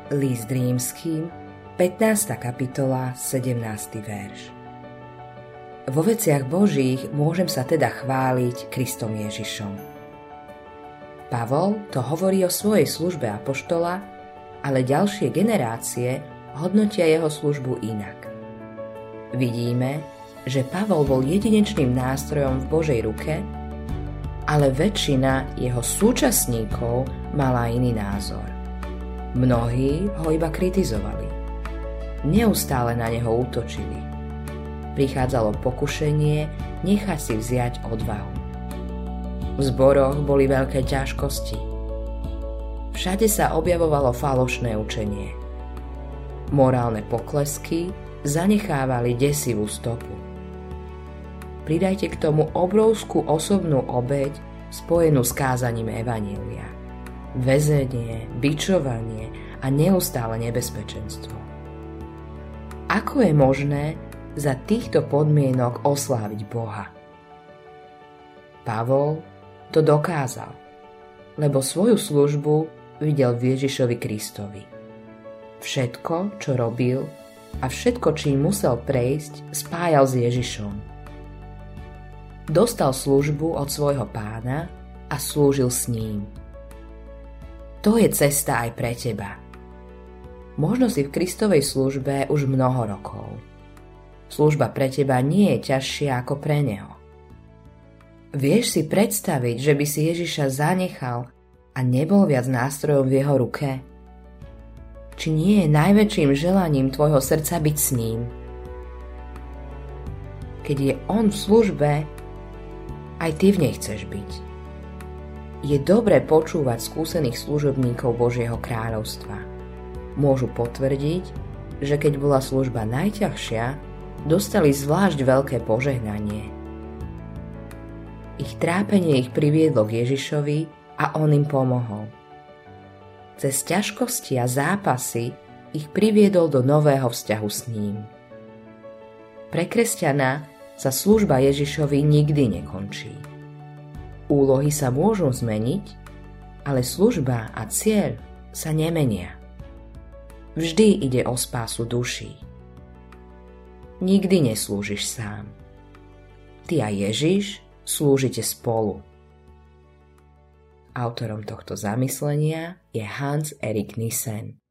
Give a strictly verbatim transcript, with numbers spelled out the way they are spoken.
List Rímskym, pätnásta kapitola, sedemnásty verš. Vo veciach Božích môžem sa teda chváliť Kristom Ježišom. Pavol to hovorí o svojej službe apoštola, ale ďalšie generácie hodnotia jeho službu inak. Vidíme, že Pavol bol jedinečným nástrojom v Božej ruke, ale väčšina jeho súčasníkov mala iný názor. Mnohí ho iba kritizovali. Neustále na neho útočili. Prichádzalo pokušenie nechať si vziať odvahu. V zboroch boli veľké ťažkosti. Všade sa objavovalo falošné učenie. Morálne poklesky zanechávali desivú stopu. Pridajte k tomu obrovskú osobnú obeť spojenú s kázaním evanjelia. Väzenie, bičovanie a neustále nebezpečenstvo. Ako je možné za týchto podmienok osláviť Boha? Pavol to dokázal, lebo svoju službu videl v Ježišovi Kristovi. Všetko, čo robil a všetko, čím musel prejsť, spájal s Ježišom. Dostal službu od svojho pána a slúžil s ním. To je cesta aj pre teba. Možno si v Kristovej službe už mnoho rokov. Služba pre teba nie je ťažšia ako pre neho. Vieš si predstaviť, že by si Ježiša zanechal a nebol viac nástrojom v jeho ruke? Či nie je najväčším želaním tvojho srdca byť s ním? Keď je on v službe, aj ty v nej chceš byť. Je dobré počúvať skúsených služobníkov Božieho kráľovstva. Môžu potvrdiť, že keď bola služba najťažšia, dostali zvlášť veľké požehnanie. Ich trápenie ich priviedlo k Ježišovi a on im pomohol. Cez ťažkosti a zápasy ich priviedol do nového vzťahu s ním. Pre kresťana sa služba Ježišovi nikdy nekončí. Úlohy sa môžu zmeniť, ale služba a cieľ sa nemenia. Vždy ide o spásu duší. Nikdy neslúžiš sám. Ty a Ježiš slúžite spolu. Autorom tohto zamyslenia je Hans Erik Nissen.